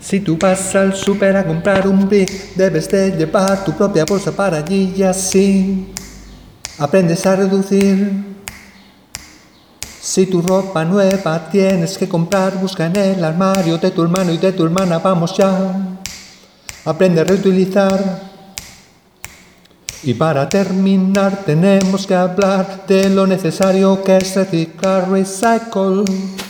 Si tú vas al súper a comprar un brick, debes de llevar tu propia bolsa para allí y así aprendes a reducir. Si tu ropa nueva tienes que comprar, busca en el armario de tu hermano y de tu hermana, vamos ya. Aprende a reutilizar. Y para terminar tenemos que hablar de lo necesario que es reciclar, recycle.